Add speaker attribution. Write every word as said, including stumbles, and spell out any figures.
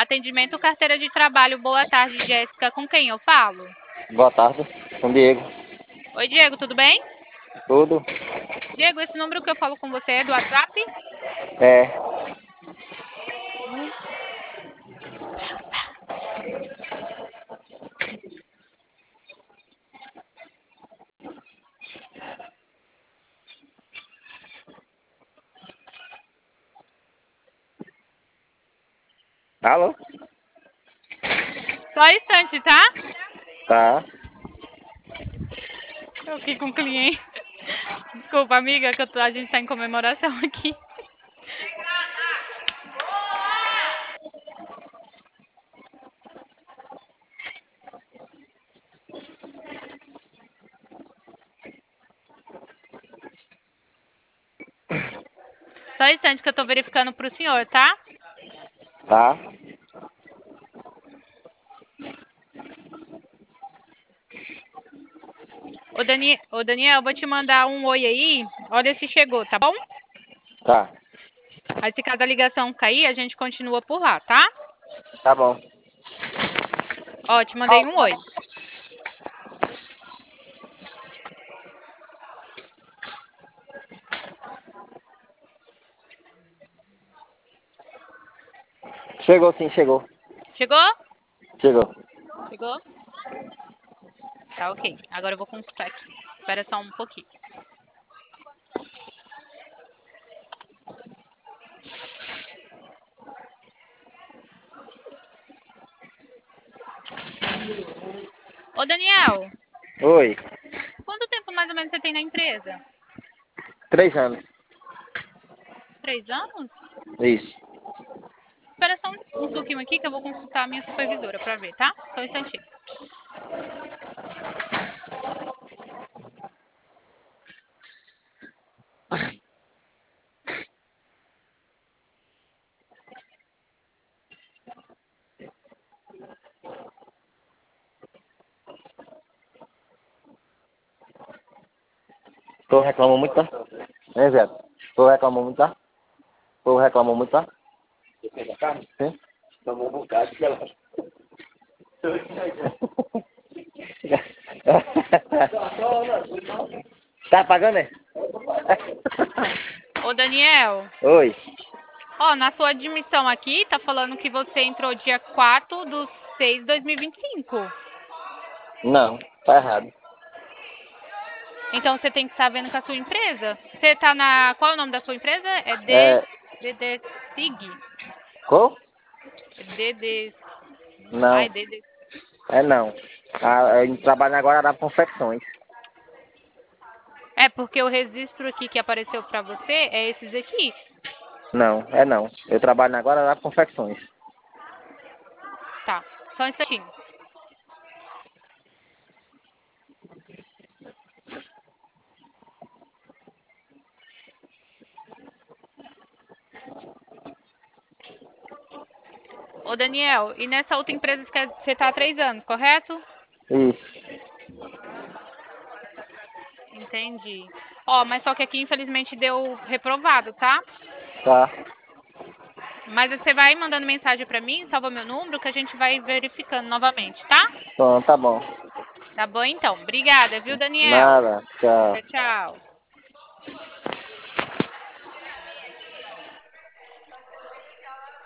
Speaker 1: Atendimento Carteira de Trabalho. Boa tarde, Jéssica. Com quem eu falo?
Speaker 2: Boa tarde, com o Diego.
Speaker 1: Oi, Diego, tudo bem?
Speaker 2: Tudo?
Speaker 1: Diego, esse número que eu falo com você é do WhatsApp?
Speaker 2: É.
Speaker 1: Hum.
Speaker 2: Alô?
Speaker 1: Só um instante, tá?
Speaker 2: Tá.
Speaker 1: Tô aqui com o cliente. Desculpa, amiga, que eu tô- a gente tá em comemoração aqui. Só um instante que eu tô verificando pro senhor, tá?
Speaker 2: Tá.
Speaker 1: Ô, Dani... Ô, Daniel, vou te mandar um oi aí. Olha se chegou, tá bom?
Speaker 2: Tá.
Speaker 1: Aí se cada ligação cair, a gente continua por lá, tá?
Speaker 2: Tá bom.
Speaker 1: Ó, te mandei um oi.
Speaker 2: Chegou sim, chegou.
Speaker 1: Chegou?
Speaker 2: Chegou.
Speaker 1: Chegou? Tá, ok. Agora eu vou consultar aqui. Espera só um pouquinho. Ô, Daniel,
Speaker 2: Oi.
Speaker 1: quanto tempo mais ou menos você tem na empresa?
Speaker 2: Três anos.
Speaker 1: Três anos?
Speaker 2: Isso.
Speaker 1: Espera só um, um pouquinho aqui que eu vou consultar a minha supervisora pra ver, tá? Só um instantinho.
Speaker 2: Tô reclamando muito, tá? É, viado? Tô reclamando muito, tá? Tô reclamando muito, tá? Você da carne? Sim. Tomou um bocado de ela. Tá pagando, né?
Speaker 1: Ô, Daniel,
Speaker 2: Oi.
Speaker 1: ó, na sua admissão aqui, tá falando que você entrou dia quatro de seis de dois mil e vinte e cinco.
Speaker 2: Não, tá errado.
Speaker 1: Então você tem que estar vendo com a sua empresa. Você tá na. Qual é o nome da sua empresa? É D.
Speaker 2: É.
Speaker 1: DDSig?
Speaker 2: Qual?
Speaker 1: É DD.
Speaker 2: Não.
Speaker 1: Ai, DD.
Speaker 2: É não. Ah, eu trabalho agora na confecções.
Speaker 1: É porque o registro aqui que apareceu pra você é esses aqui.
Speaker 2: Não, é não. Eu trabalho agora na confecções.
Speaker 1: Tá, só um instantinho. Ô, Daniel, e nessa outra empresa você tá há três anos, correto?
Speaker 2: Isso.
Speaker 1: Entendi. Ó, mas só que aqui infelizmente deu reprovado, tá?
Speaker 2: Tá.
Speaker 1: Mas você vai mandando mensagem pra mim, salva meu número, que a gente vai verificando novamente, tá?
Speaker 2: Então, tá bom.
Speaker 1: Tá bom então. Obrigada, viu, Daniel?
Speaker 2: Nada. Tchau.
Speaker 1: Tchau, tchau.